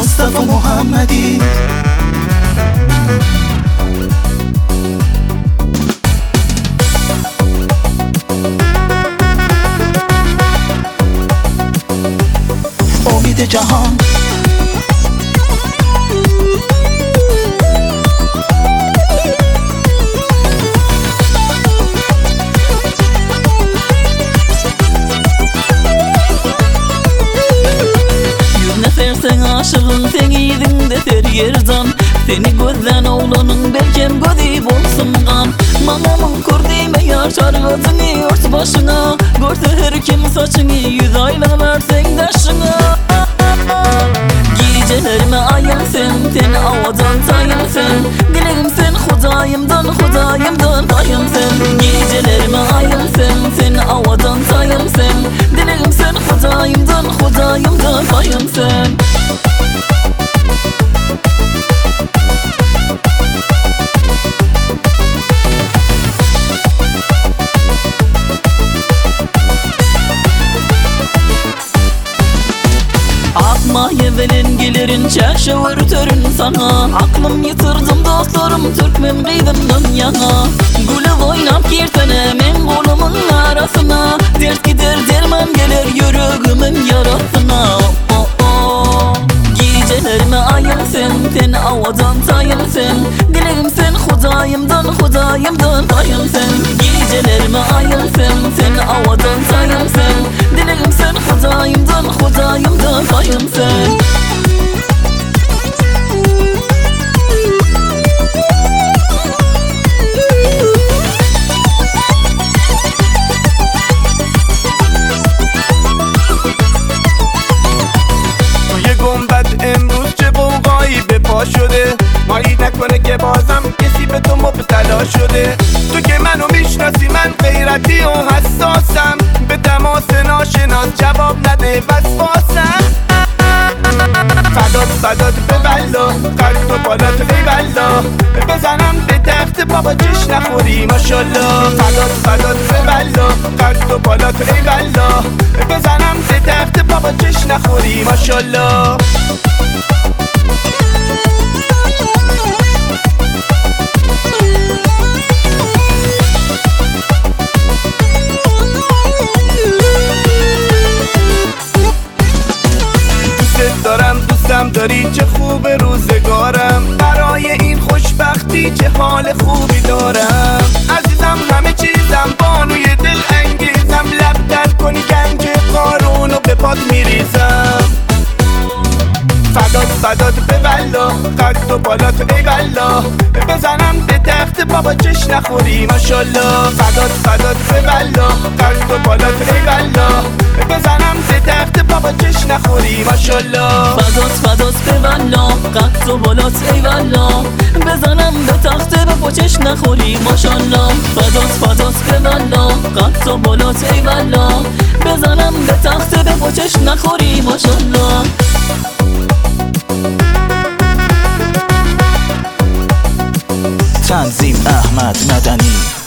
مصطفی محمدی. امید جهان Sen aşığın sen iydin de ter yerdan. Seni gözden oğlanın belkem gözü bolsungan. Mamamın kurdime yaşar gözünü ört başına. Görse her kim saçını yüz ayla versen daşına. Gecelerime ayım sen avadan tayım sen. Dilerim sen Hudayımdan payım sen. Gecelerime ayım sen avadan tayım sen. Dilerim sen Hudayımdan payım sen. Akma yevelen gelirin çeşevir törün sana. Aklım yitirdim dostlarım Türkmen kıydım dünyana. Gülü oynap girtene men kolumun arasına. Dert gider derman gelir yüreğimin yarasına. Gecelerime ayım sen avadan tayım sen. Dilerim sen Hudayımdan payım sen. Gecelerime ayım sen avadan tayım sen. Dilerim sen Hudayımdan payım sen. شده مایی نکنه که بازم کسی به تو مبتلا شده. تو که منو میشناسی من غیرتی و حساسم. به تماس ناشناس جواب نده وسواسم. فدات به والله قلب تو بالات ای والله. بزنم به تخت بابا جش نخوری ماشالله. فدات به والله قلب تو بالات ای والله. بزنم به تخت بابا جش نخوری ماشالله. دوستم داری چه خوب روزگارم. برای این خوشبختی چه حال خوبی دارم. عزیزم همه چیزم بانوی دل انگیزم. لب در کنی گنج قارونو به پات میریزم. فدات به والله قد و بالات ای والله. بزنم به تخت بابا جش نخوری ماشالله. فدات به والله قد و بالات ای والله. بزنم به تخت بابا جش نخوری ماشالله. فدات به والله قد و بالات ای والله. بزنم به تخت بابا جش نخوری ماشالله. فدات به والله قد و بالات ای والله. بزنم به تخت بابا جش نخوری ماشالله. تنظیم احمد مدنی.